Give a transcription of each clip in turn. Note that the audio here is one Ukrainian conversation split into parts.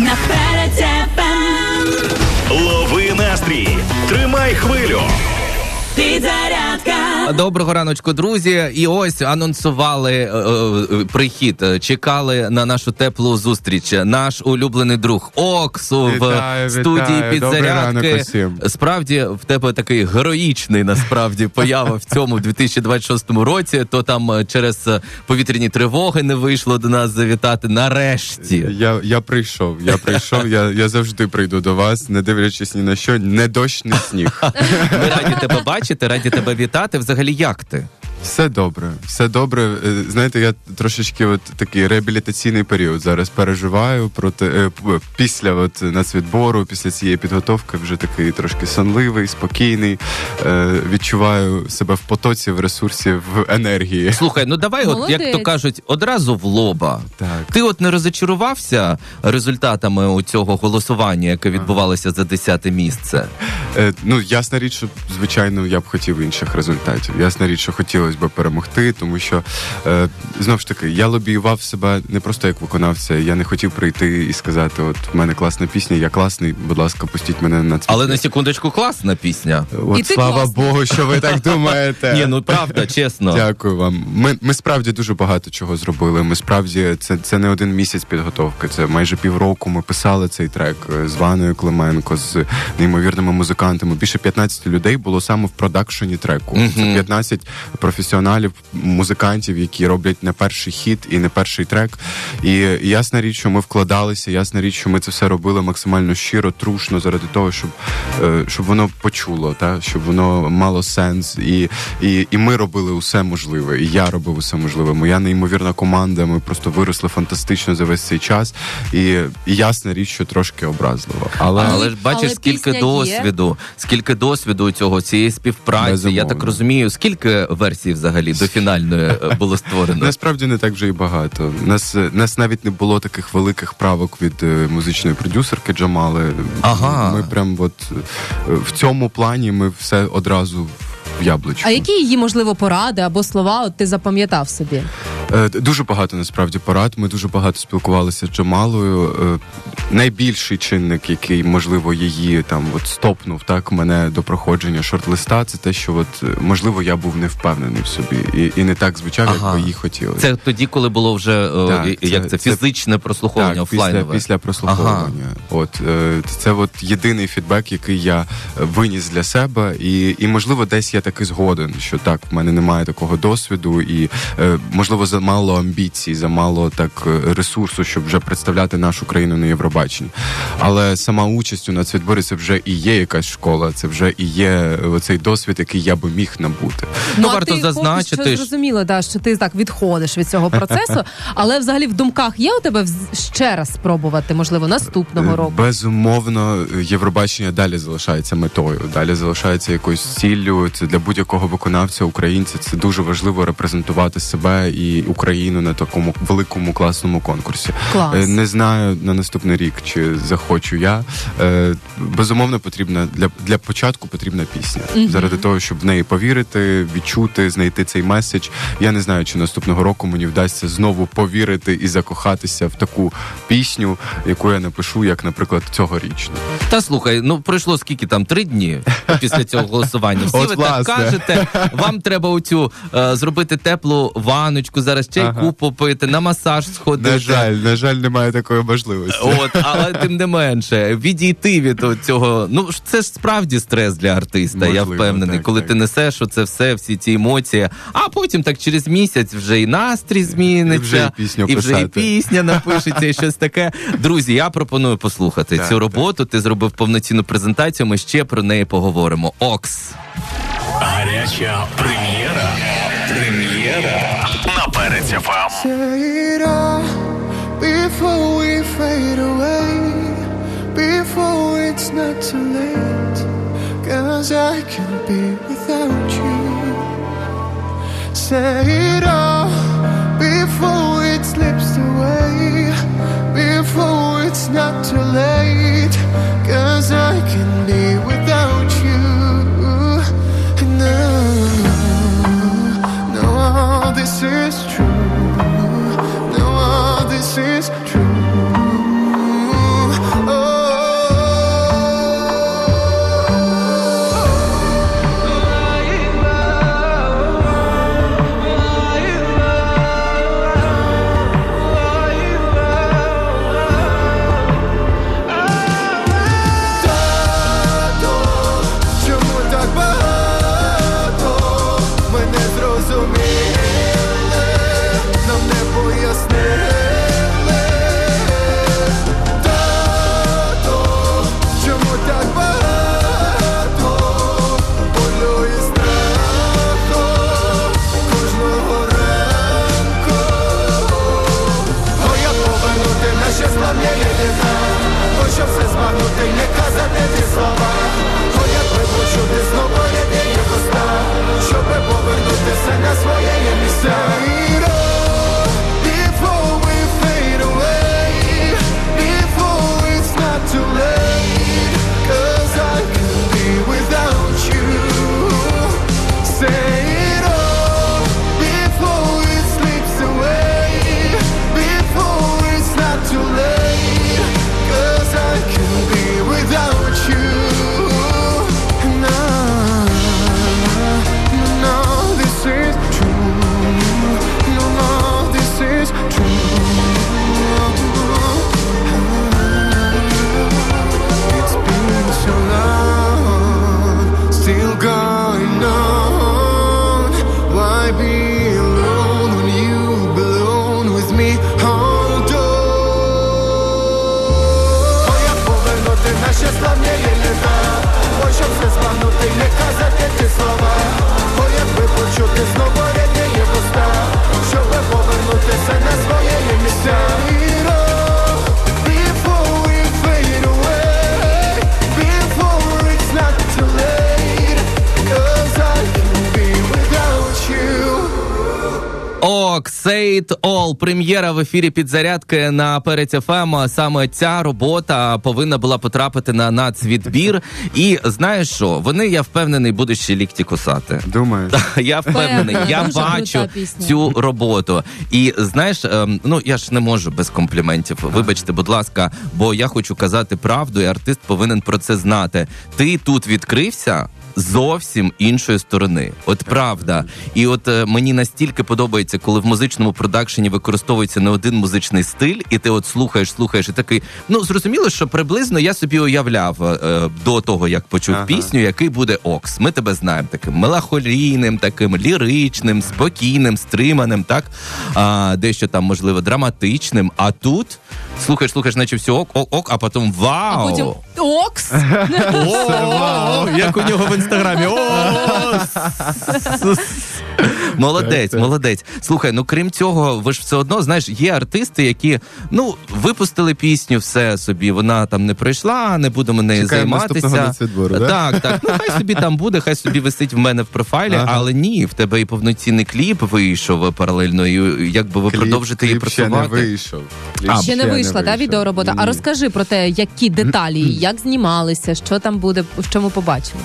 Наперед ФМ. Лови настрій, тримай хвилю. Підзарядка. Доброго раночку, друзі. І ось анонсували прихід, чекали на нашу теплу зустріч. Наш улюблений друг Оксу в студії Підзарядки. Справді, в тебе такий героїчний, насправді, поява в цьому 2026 році. То там через повітряні тривоги не вийшло до нас завітати. Нарешті. Я прийшов. Я завжди прийду до вас, не дивлячись ні на що, не дощ, ні сніг. Ми раді тебе бачити, раді тебе вітати. Взагалі, як ти? Все добре. Знаєте, я трошечки такий реабілітаційний період зараз переживаю після нацвідбору, після цієї підготовки вже такий трошки сонливий, спокійний, відчуваю себе в потоці, в ресурсі, в енергії. Слухай, ну давай, як то кажуть, одразу в лоба. Так. Ти не розочарувався результатами у цього голосування, яке відбувалося за 10-те місце? Ясна річ, що, звичайно, я б хотів інших результатів. Ясна річ, що хотілося б перемогти, тому що, знову ж таки, я лобіював себе не просто як виконавця, я не хотів прийти і сказати, от, в мене класна пісня, я класний, будь ласка, пустіть мене на це. Але на секундочку, класна пісня. От, слава Богу, що ви так думаєте. Ні, правда, чесно. Дякую вам. Ми справді дуже багато чого зробили. Ми справді, це не один місяць підготовки, це майже півроку ми писали цей трек з Ваною Клименко, з неймовірними музикантами. Більше 15 людей було саме в продакшені треку. Це 15 професіоналів, музикантів, які роблять не перший хіт і не перший трек. І ясна річ, що ми вкладалися, ясна річ, що ми це все робили максимально щиро, трушно, заради того, щоб воно почуло, щоб воно мало сенс. І ми робили усе можливе, і я робив усе можливе. Моя неймовірна команда, ми просто виросли фантастично за весь цей час. І ясна річ, що трошки образливо. Але ж бачиш, скільки досвіду у цієї співпраці. Безумовно. Я так розумію, скільки версій взагалі до фінальної було створено? Насправді не так вже і багато. Нас навіть не було таких великих правок від музичної продюсерки Джамали. Ага. Ми прям в цьому плані ми все одразу в яблучку. А які її, можливо, поради або слова ти запам'ятав собі? Дуже багато, насправді, порад. Ми дуже багато спілкувалися з Джамалою. Найбільший чинник, який, можливо, її стопнув мене до проходження шорт-листа, це те, що можливо, я був не впевнений в собі і не так звучав, як би їй хотілося. Це тоді, коли було вже фізичне прослуховування офлайнове? Після прослуховування. Це єдиний фідбек, який я виніс для себе, і можливо, десь я таки згоден, що так, в мене немає такого досвіду, і можливо, замало амбіцій, замало ресурсу, щоб вже представляти нашу країну на Євробаченні. Але сама участь у нацвідборі це вже і є якась школа, це вже і є цей досвід, який я би міг набути. Варто зазначити, що зрозуміло, що ти так відходиш від цього процесу, але взагалі в думках є у тебе ще раз спробувати, можливо, наступного року? Безумовно, Євробачення далі залишається метою, далі залишається якоюсь ціллю. Це для будь-якого виконавця, українця, це дуже важливо репрезентувати себе і Україну на такому великому класному конкурсі. Клас. Не знаю на наступний рік, чи захочу я. Безумовно, потрібна для початку потрібна пісня. Заради того, щоб в неї повірити, відчути, знайти цей меседж. Я не знаю, чи наступного року мені вдасться знову повірити і закохатися в таку пісню, яку я напишу, як, наприклад, цьогорічну. Та слухай, пройшло скільки 3 дні після цього голосування. Всі ви так кажете, вам треба зробити теплу ваночку, зараз чайку попити, на масаж сходити. На жаль, немає такої можливості. Але тим не менше, відійти від цього, це ж справді стрес для артиста, можливо, я впевнений, коли ти несеш всі ці емоції, а потім через місяць вже і настрій зміниться, і вже і пісня напишеться, і щось таке. Друзі, я пропоную послухати цю роботу, ти зробив повноцінну презентацію, ми ще про неї поговоримо. Окс. Гаряча прем'єра на Перед ФМ. Before we fade away, before it's not too late, 'cause I can't be without you. Say it all before it slips away, before it's not too late, 'cause I can't be without you. And no, this is true. No, this is true. хочу все збагнути й не казати ті слова. О, якби почути знову єдині вуста, щоби повернути все на своє місце. Before we fade away, before it's not too late, 'cause I can be without you. Say it all before it slips away, before it's not too late, 'cause I can be without you. No, no, this is true. No, no, this is true. It's been so long, still going on. Why be alone when you belong with me? Hold on. О, як повернути наші славні літа, о, щоб все збагнути й не казати ті слова. О, якби почути знову рідні вуста, щоби повернути все на своє місце. Before we fade away, before it's not too late, 'cause I can be without you. Say It All. Прем'єра в ефірі «Підзарядки» на Перець ФМ. Саме ця робота повинна була потрапити на нацвідбір. І знаєш що? Вони, я впевнений, будуть ще лікті кусати. Думаю. Я впевнений, я Дуже бачу крута пісня. цю роботу. І знаєш, ну я ж не можу без компліментів. Вибачте, будь ласка, бо я хочу казати правду, і артист повинен про це знати. Ти тут відкрився зовсім іншої сторони. От правда. І от мені настільки подобається, коли в музичному продакшені використовується не один музичний стиль, і ти от слухаєш, і такий, ну, зрозуміло, що приблизно я собі уявляв до того, як почув пісню, який буде Окс. Ми тебе знаємо таким меланхолійним, таким ліричним, спокійним, стриманим, так? Дещо там, можливо, драматичним. А тут слухаєш, наче все ок, а потім вау! А потім Окс! О, як у нього в інстаграмі. Молодець. Слухай, ну крім цього, ви ж все одно, знаєш, є артисти, які, ну, випустили пісню, все собі, вона там не пройшла, не будемо нею займатися. Так, ну хай собі там буде, хай собі висить в мене в профайлі, але ні, в тебе і повноцінний кліп вийшов паралельно, і якби ви продовжите її просувати. Кліп ще не вийшов. Ще не вийшла, та, відеоробота. А розкажи про те, які деталі, як знімалися, що там буде, в чому побачимо?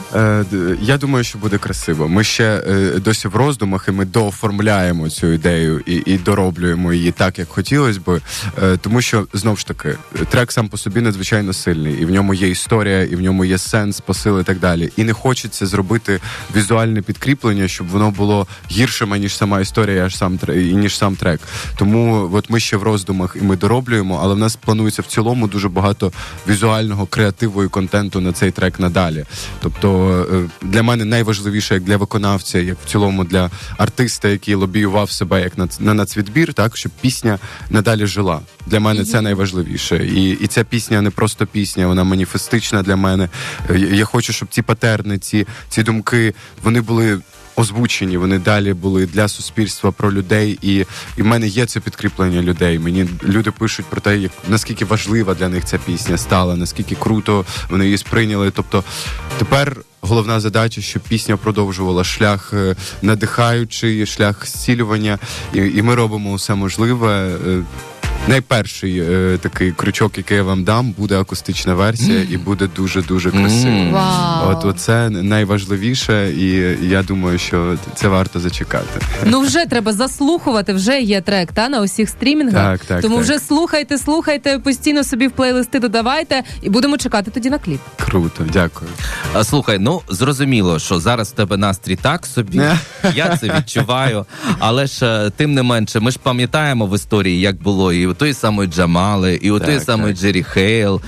Я думаю, що буде красиво. Ми ще досі в роздумах, і ми дооформляємо цю ідею і дороблюємо її так, як хотілося би. Тому що, знову ж таки, трек сам по собі надзвичайно сильний. І в ньому є історія, і в ньому є сенс, посил і так далі. І не хочеться зробити візуальне підкріплення, щоб воно було гіршим, ніж сама історія, ніж сам трек. Тому от ми ще в роздумах, і ми дороблюємо, але в нас планується в цілому дуже багато візуального креативу і контенту на цей трек надалі. Тобто для мене найважливіше, як для виконавця, як в цілому для артиста, який лобіював себе як на нацвідбір, так, щоб пісня надалі жила. Для мене це найважливіше. І ця пісня не просто пісня, вона маніфестична для мене. Я хочу, щоб ці патерни, ці думки, вони були озвучені, вони далі були для суспільства, про людей, і в мене є це підкріплення людей. Мені люди пишуть про те, наскільки важлива для них ця пісня стала, наскільки круто вони її сприйняли. Тобто тепер головна задача, щоб пісня продовжувала шлях надихаючий, шлях зцілювання, і ми робимо все можливе. Найперший такий крючок, який я вам дам, буде акустична версія і буде дуже-дуже красиво. От це найважливіше, і я думаю, що це варто зачекати. Ну вже треба заслухувати, вже є трек, та, на усіх стрімінгах. Так, тому так. вже слухайте, постійно собі в плейлисти додавайте, і будемо чекати тоді на кліп. Круто, дякую. Слухай, ну зрозуміло, що зараз в тебе настрій так собі, я це відчуваю, але ж тим не менше, ми ж пам'ятаємо в історії, як було і у той самої Джамали, і у той самої Джері Хейл,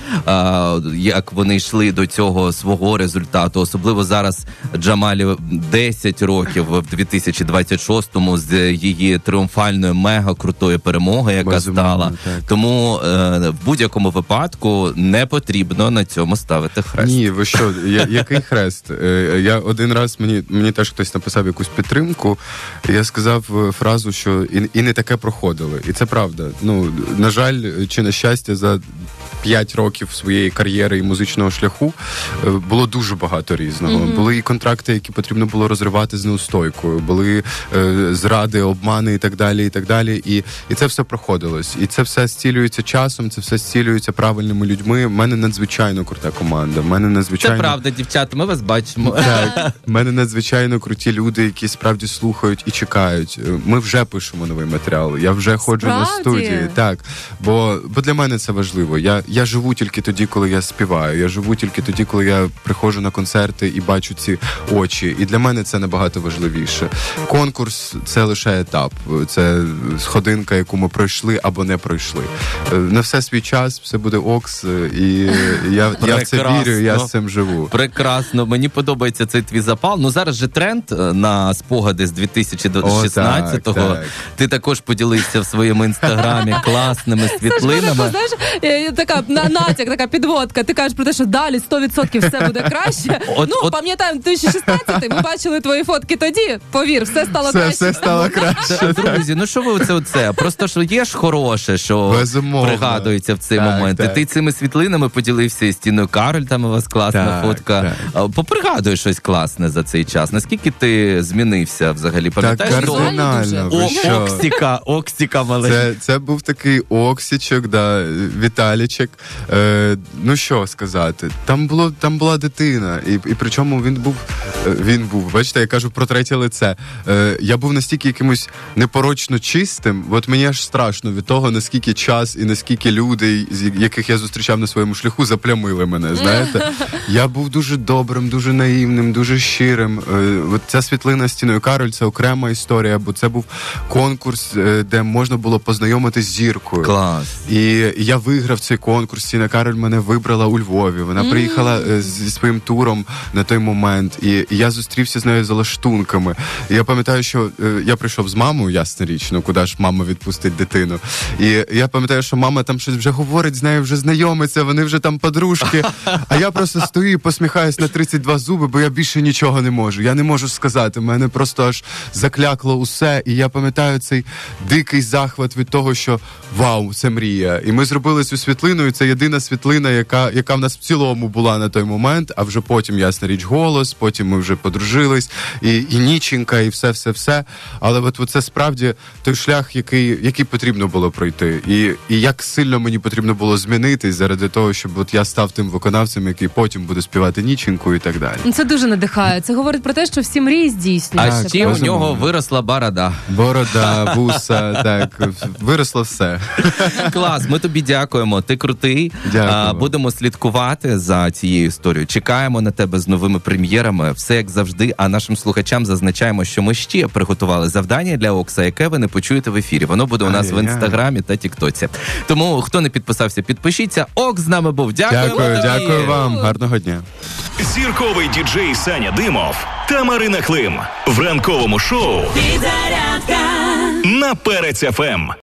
як вони йшли до цього свого результату. Особливо зараз Джамалі 10 років в 2026-му з її тріумфальної мега-крутої перемоги, яка стала. Так. Тому в будь-якому випадку не потрібно на цьому ставити хрест. Ні, ви що, який хрест? Я один раз, мені теж хтось написав якусь підтримку, я сказав фразу, що і не таке проходили. І це правда. Ну, на жаль, чи на щастя, за 5 років своєї кар'єри і музичного шляху було дуже багато різного. Були і контракти, які потрібно було розривати з неустойкою, були зради, обмани і так далі, і так далі. І це все проходилось. І це все зцілюється часом, це все зцілюється правильними людьми. У мене надзвичайно крута команда. Це правда, дівчата, ми вас бачимо. Так, в мене надзвичайно круті люди, які справді слухають і чекають. Ми вже пишемо новий матеріал. Я вже ходжу на студії. Так, бо для мене це важливо. Я живу тільки тоді, коли я співаю. Я живу тільки тоді, коли я приходжу на концерти і бачу ці очі. І для мене це набагато важливіше. Конкурс – це лише етап. Це сходинка, яку ми пройшли або не пройшли. На все свій час, все буде окс. І я в це вірю, я з цим живу. Прекрасно. Мені подобається цей твій запал. Ну, зараз же тренд на спогади з 2016-го. Так. Ти також поділився в своєму інстаграмі класними світлинами. Знаєш, така натяк, така підводка. Ти кажеш про те, що далі 100% все буде краще. Пам'ятаємо, 2016-й, ми бачили твої фотки тоді. Повір, все стало краще. Все стало краще. Друзі, ну що ви оце? Просто що є ж хороше, що безумовно пригадується в цей момент. І ти цими світлинами поділився із Тіною Кароль, там у вас класна фотка. Попригадуй щось класне за цей час. Наскільки ти змінився взагалі? Пам'ятаєш? Так кардинально. Оксіка маленький. Це був такий оксічок, Віталічек. Ну що сказати, там була дитина, і причому він був, бачите, я кажу про третє лице. Я був настільки якимось непорочно чистим, от мені аж страшно від того, наскільки час і наскільки люди, яких я зустрічав на своєму шляху, заплямили мене, знаєте. Я був дуже добрим, дуже наївним, дуже щирим. От ця світлина з Тіною Кароль, це окрема історія, бо це був конкурс, де можна було познайомитись з зіркою. Клас. І я виграв цей конкурс. Тіна Кароль мене вибрала у Львові. Вона приїхала зі своїм туром на той момент. І я зустрівся з нею за лаштунками. І я пам'ятаю, що я прийшов з мамою, ясна річ, ну куди ж мама відпустить дитину. І я пам'ятаю, що мама там щось вже говорить з нею, вже знайомиться, вони вже там подружки. А я просто стою і посміхаюсь на 32 зуби, бо я більше нічого не можу. Я не можу сказати. Мене просто аж заклякло усе. І я пам'ятаю цей дикий захват від того, що вау, це мрія. І ми зробили цю світлину, і це єдина світлина, яка в нас в цілому була на той момент, а вже потім, ясна річ, голос, потім ми вже подружились, і ніченька, і все. Але от це справді той шлях, який потрібно було пройти. І як сильно мені потрібно було змінитись заради того, щоб от я став тим виконавцем, який потім буде співати ніченьку і так далі. Це дуже надихає. Це говорить про те, що всі мрії здійснюються. А ще у нього виросла борода. Борода, вуса, так, виросло все. Клас, ми тобі дякуємо. Ти крутий. Дякую. Будемо слідкувати за цією історією. Чекаємо на тебе з новими прем'єрами. Все як завжди. А нашим слухачам зазначаємо, що ми ще приготували завдання для Окса, яке ви не почуєте в ефірі. Воно буде у нас в інстаграмі та тіктоці. Тому хто не підписався, підпишіться. Окс з нами був. Дякую вам. Гарного дня. Зірковий діджей Саня Димов та Марина Клим в ранковому шоу Підзарядка на Перець ФМ.